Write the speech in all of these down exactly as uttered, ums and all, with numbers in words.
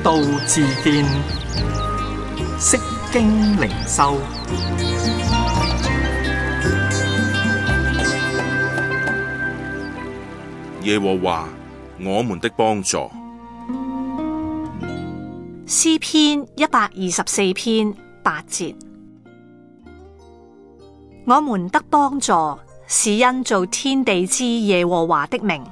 道自見，釋經靈修。 耶和華，我們的幫助。 詩篇一百二十四篇八節，我們得幫助，是因造天地之耶和華的名。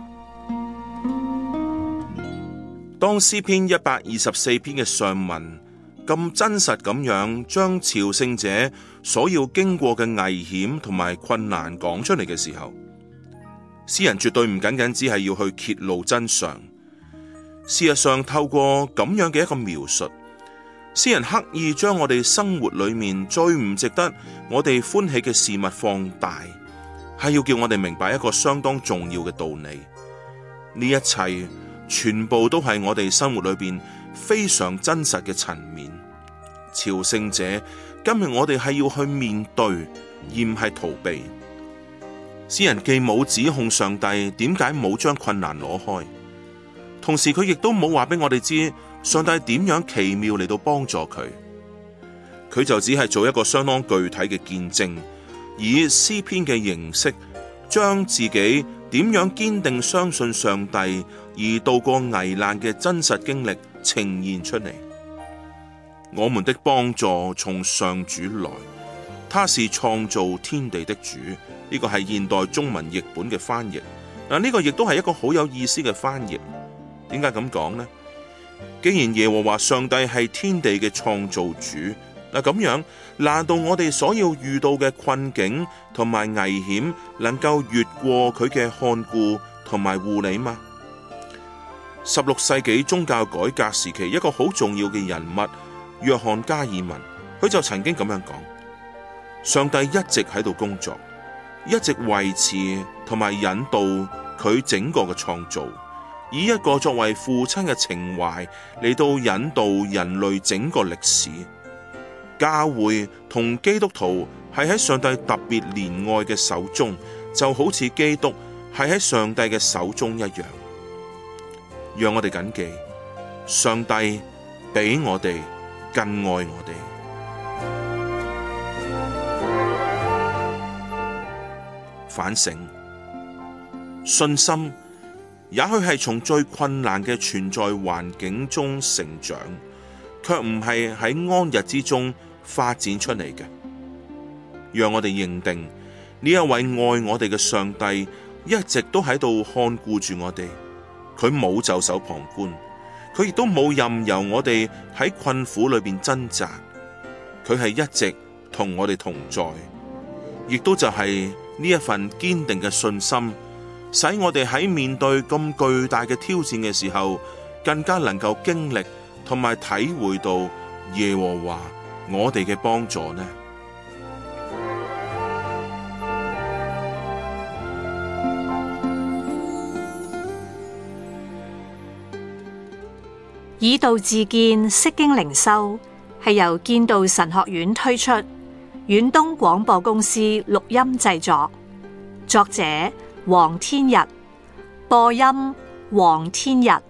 當詩篇一百二十四篇嘅上文咁真實咁樣將朝聖者所要經過嘅危險同埋困難講出嚟嘅時候，詩人絕對唔僅僅只係要去揭露真相。事實上，透過咁樣嘅一個描述，詩人刻意將我哋生活裏面最唔值得我哋歡喜嘅事物放大，係要叫我哋明白一個相當重要嘅道理。呢一切全部都係我哋生活裏邊非常真實嘅層面。朝聖者，今日我哋係要去面對，而唔係逃避。詩人既冇指控上帝點解冇將困難攞開，同時佢亦都冇話俾我哋知上帝點樣奇妙嚟到幫助佢。佢就只係做一個相當具體嘅見證，以詩篇嘅形式將自己點樣堅定相信上帝而度過危難嘅真實經歷呈現出嚟。我們的幫助從上主來，他是創造天地的主。呢個係現代中文譯本嘅翻譯。嗱，呢個亦都係一個好有意思嘅翻譯。點解咁講呢？既然耶和華上帝係天地嘅創造主，嗱咁樣，難道我哋所要遇到嘅困境同埋危險，能夠越過佢嘅看顧同埋護理嗎？十六世紀宗教改革時期，一個好重要嘅人物約翰加爾文，佢就曾經咁樣講：上帝一直喺度工作，一直維持同埋引導佢整個嘅創造，以一個作為父親嘅情懷嚟到引導人類整個歷史。教會同基督徒係喺上帝特別憐愛嘅手中，就好似基督係喺上帝嘅手中一樣。讓我哋謹記，上帝比我哋更愛我哋。反省，信心也許係從最困難嘅存在環境中成長，卻唔係喺安逸之中發展出嚟嘅。讓我哋認定呢一位愛我哋嘅上帝一直都喺度看顧住我哋，佢冇袖手旁觀，佢亦都冇任由我哋喺困苦裏邊掙扎，佢係一直同我哋同在，亦都就係呢一份堅定嘅信心，使我哋喺面對咁巨大嘅挑戰嘅時候，更加能夠經歷同埋體會到耶和華我哋嘅幫助呢？ 以道自見，釋經靈修係由建道神學院推出，遠東廣播公司錄音製作，作者黃天日，播音黃天日。